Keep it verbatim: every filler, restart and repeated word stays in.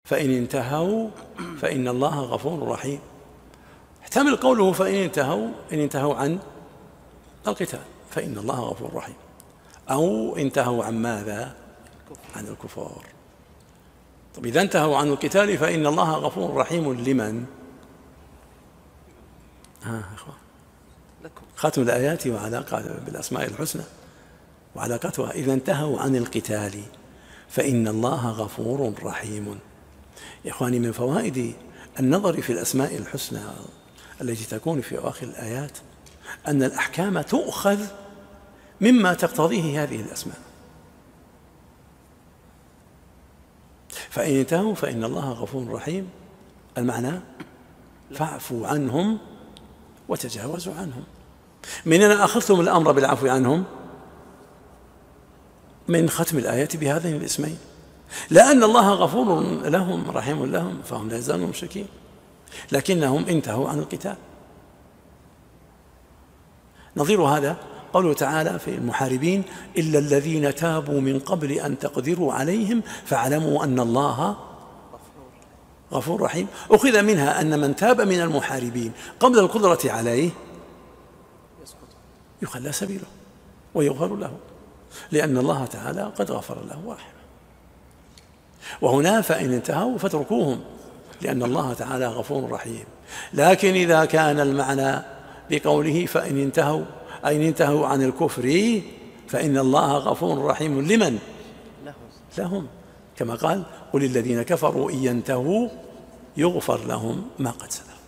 فإن انتهوا فإن الله غفور رحيم. احتمل قوله فإن انتهوا إن انتهوا عن القتال فإن الله غفور رحيم، أو انتهوا عن ماذا؟ عن الكفار. طب إذا انتهوا عن القتال فإن الله غفور رحيم لمن؟ ها إخوان، ختم الآيات وعلاقة بالأسماء الحسنى وعلاقتها. إذا انتهوا عن القتال فإن الله غفور رحيم. يا إخواني، من فوائد النظر في الأسماء الحسنى التي تكون في أواخر الآيات أن الأحكام تؤخذ مما تقتضيه هذه الأسماء. فإن انتهوا فإن الله غفور رحيم، المعنى فاعفوا عنهم وتجاوزوا عنهم. من أين أخذتم الأمر بالعفو عنهم؟ من ختم الآيات بهذين الاسمين، لأن الله غفور لهم رحيم لهم فهم لا يزالون مشركين، لكنهم انتهوا عن القتال. نظير هذا قوله تعالى في المحاربين: إلا الذين تابوا من قبل أن تقدروا عليهم فاعلموا أن الله غفور رحيم. أخذ منها أن من تاب من المحاربين قبل القدرة عليه يخلى سبيله ويغفر له، لأن الله تعالى قد غفر له ورحمه. وهنا فإن انتهوا فاتركوهم، لأن الله تعالى غفور رحيم. لكن إذا كان المعنى بقوله فإن انتهوا أي إن انتهوا عن الكفر فإن الله غفور رحيم لمن؟ لهم، كما قال: قل الذين كفروا إن ينتهوا يغفر لهم ما قد سلف.